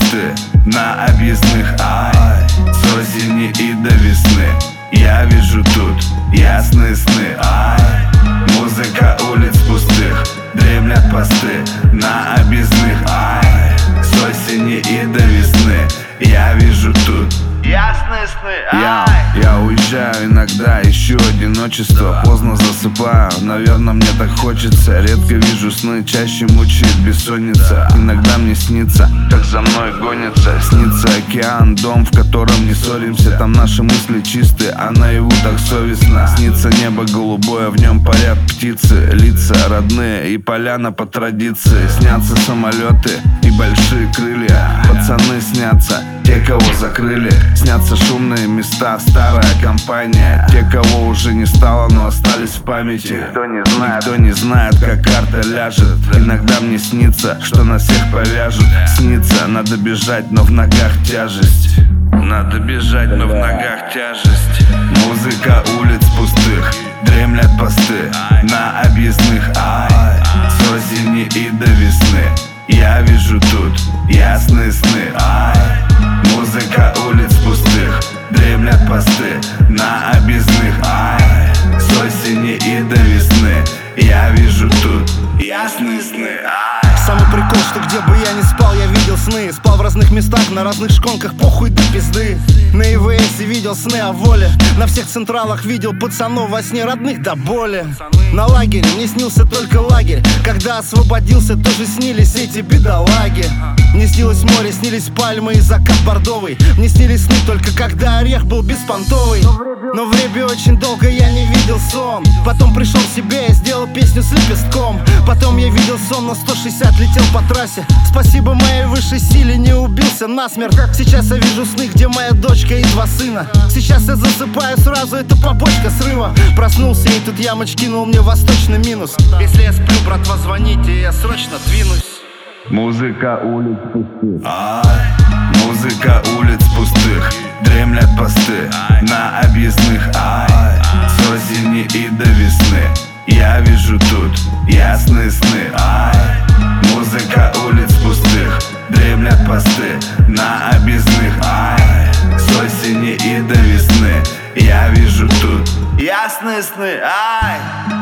посты на объездных, ай, с осени и до весны. Я вижу тут ясные сны, ай. Музыка улиц пустых, дремлят посты на объездных, ай, с осени и до весны. Я вижу тут ясные сны, я уезжаю иногда, ищу одиночество, поздно засыпаю, наверное, мне так хочется. Редко вижу сны, чаще мучает бессонница. Иногда мне снится, как за мной гонятся. Снится океан, дом, в котором не ссоримся. Там наши мысли чистые, а наяву так совестно. Снится небо голубое, в нем парят птицы, лица родные и поляна по традиции. Снятся самолеты и большие крылья, пацаны снятся, те, кого закрыли. Снятся шумные места, старая компания, те, кого уже не стало, но остались в памяти. Никто не знает, как карта ляжет. Иногда мне снится, что нас всех повяжут. Снится, надо бежать, но в ногах тяжесть. Надо бежать, но в ногах тяжесть. Музыка улиц пустых, дремлят посты на объездных, ай, с осени и до весны. Я вижу тут ясные сны, ай. Музыка улиц пустых, дремлят посты на объездных, ай, с осени и до весны. Я вижу тут ясные сны, ай. Самый прикол, что где бы я ни спал, я видел сны. Спал в разных местах, на разных шконках, похуй до пизды. На ИВС видел сны о воле, на всех централах видел пацанов во сне родных до боли. На лагере мне снился только лагерь, когда освободился, тоже снились эти бедолаги. Мне снилось море, снились пальмы и закат бордовый. Мне снились сны только когда орех был беспонтовый. Но в ребе очень долго я не видел сон. Потом пришел в себя и сделал песню с лепестком. Потом я видел сон, на 160 летел по трассе. Спасибо моей высшей силе, не убился насмерть. Сейчас я вижу сны, где моя дочка и 2 сына. Сейчас я засыпаю сразу, это побочка срыва. Проснулся и тут ямоч кинул мне восточный минус. Если я сплю, братва, звоните, я срочно двинусь. Музыка улиц пустых, ай, музыка улиц пустых, дремлят посты на объездных, ай, с осени и до весны. Я вижу тут ясные сны, ай. Музыка улиц пустых, дремлят посты на объездных, ай, с осени и до весны. Я вижу тут ясные сны, ай.